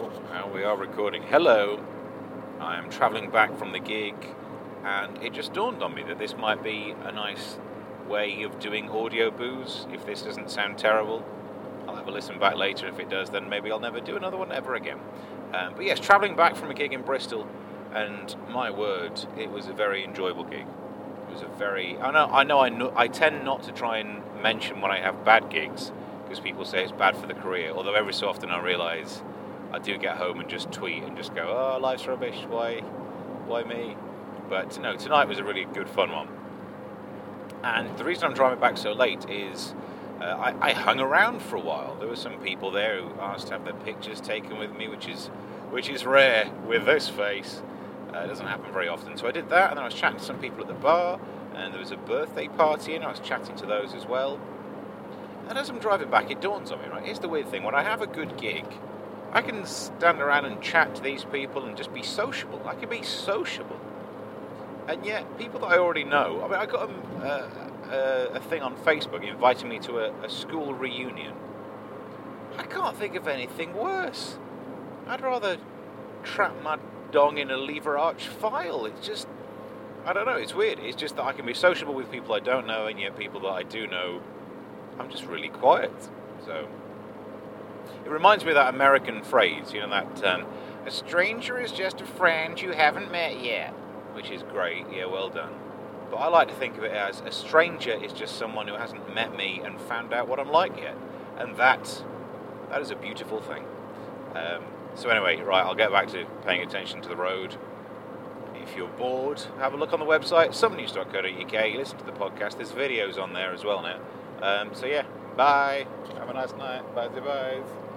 Now we are recording. Hello, I am travelling back from the gig, and it just dawned on me that this might be a nice way of doing audio booze. If this doesn't sound terrible, I'll have a listen back later. If it does, then maybe I'll never do another one ever again. But yes, travelling back from a gig in Bristol, and my word, it was a very enjoyable gig. It was a very... I tend not to try and mention when I have bad gigs, because people say it's bad for the career, although every so often I realise I do get home and just tweet and just go, oh, life's rubbish, why me? But no, tonight was a really good fun one. And the reason I'm driving back so late is I hung around for a while. There were some people there who asked to have their pictures taken with me, which is rare with this face. It doesn't happen very often. So I did that, and then I was chatting to some people at the bar, and there was a birthday party, and I was chatting to those as well. And as I'm driving back, it dawns on me, right? Here's the weird thing. When I have a good gig, I can stand around and chat to these people and just be sociable. I can be sociable. And yet, people that I already know... I mean, I got a thing on Facebook inviting me to a school reunion. I can't think of anything worse. I'd rather trap my dong in a lever arch file. It's just... I don't know, it's weird. It's just that I can be sociable with people I don't know, and yet people that I do know... I'm just really quiet. So it reminds me of that American phrase, that a stranger is just a friend you haven't met yet, which is great. Yeah, well done. But I like to think of it as a stranger is just someone who hasn't met me and found out what I'm like yet, and that is a beautiful thing. So anyway, right, I'll get back to paying attention to the road. If you're bored, have a look on the website, somenews.co.uk, listen to the podcast. There's videos on there as well now. So yeah, bye. Have a nice night. Bye.